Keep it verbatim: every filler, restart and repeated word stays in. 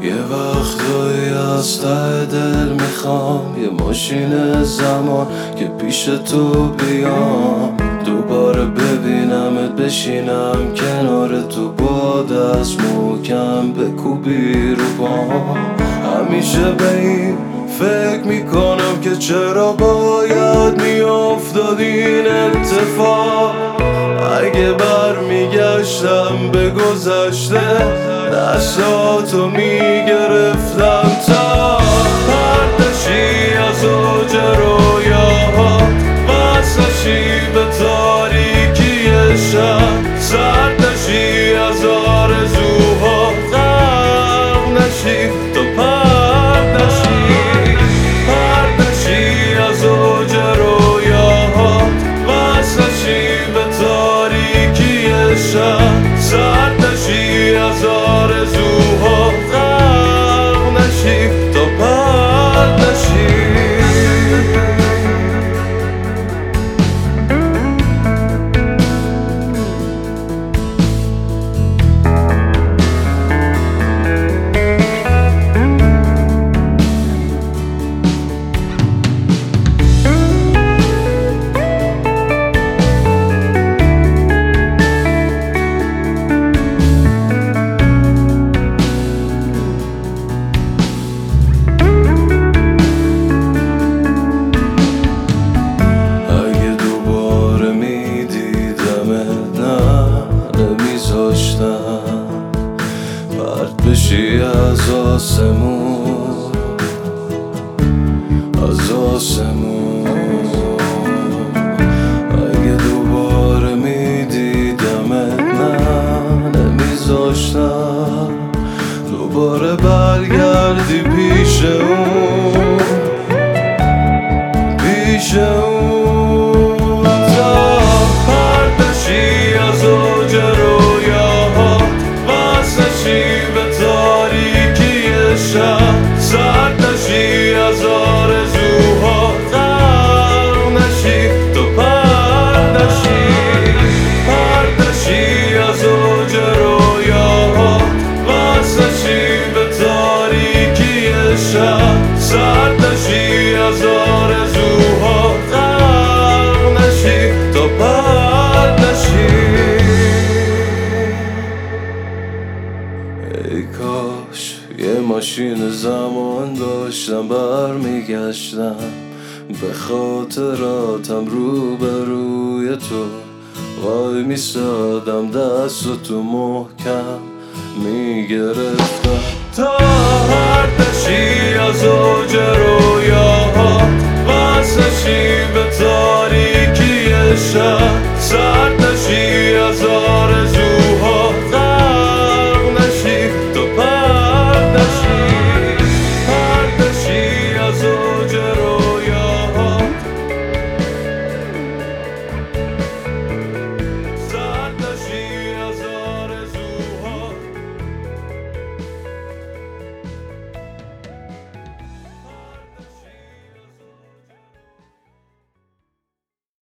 یه وقتایی از ته دل میخوام یه ماشین زمان که پیش تو بیام، دوباره ببینمت، بشینم کنار تو، با دست محکم بکوبی رو پام. همیشه به این فکر میکنم که چرا باید میافتاد این اتفاق. اگه برمیگشتم به گذشته، دستاتو میگرفتم تا پردشی از اوج رویاهات، وصلشی به تاریکی شب، سردشی از آرزوها، غرق نشی تو پردشی، پردشی از اوج رویاهات، وصلشی به تاریکی شب، سردشی از آرزوها، غرق نشی تو پردشی. پرت بشی از آسمون، از آسمون. اگه دوباره میدیدمت، نه نمیذاشتم دوباره برگردی پیش اون، پیش اون. تا پرت بشی از اوج رویاهات، وصلشی به تاریکی شب، سردشی از آرزوها، غرق نشی تو پردشی، پردشی از اوج رویاهات، وصلشی به تاریکی شب، سردشی از آرزوها، غرق نشی تو پردشی. ای کاش یه ماشین زمان داشتم، برمیگشتم به خاطراتم، رو به روی تو وای میسادم، دستتو محکم میگرفتم تا پردشی از اوج رویاهات، وصلشی به تاریکی شب، سردشی